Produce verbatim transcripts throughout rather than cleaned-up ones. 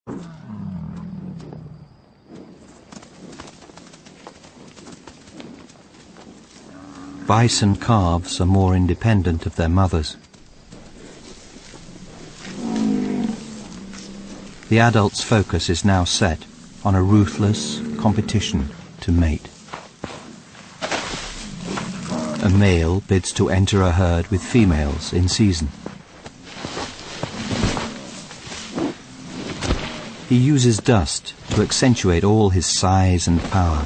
Bison calves are more independent of their mothers. The adult's focus is now set on a ruthless competition to mate. A male bids to enter a herd with females in season. He uses dust to accentuate all his size and power.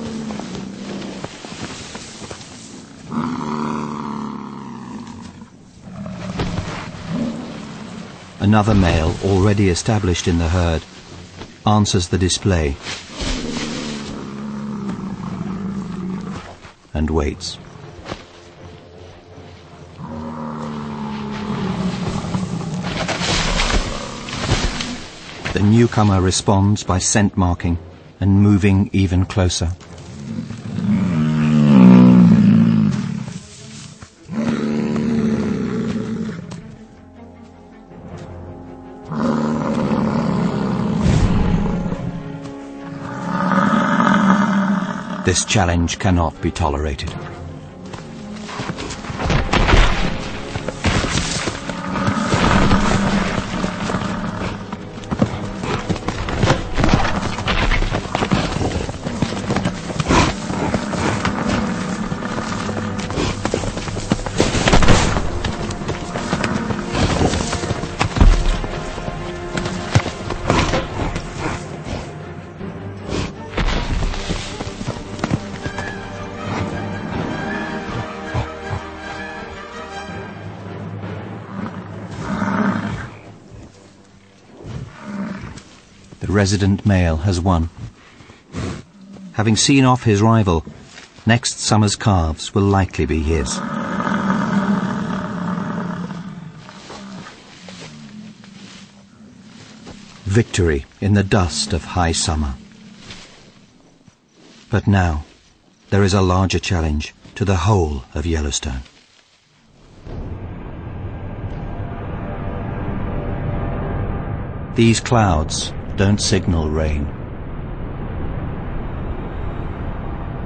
Another male, already established in the herd, answers the display and waits. The newcomer responds by scent marking and moving even closer. This challenge cannot be tolerated. The resident male has won. Having seen off his rival, next summer's calves will likely be his. Victory in the dust of high summer. But now, there is a larger challenge to the whole of Yellowstone. These clouds don't signal rain.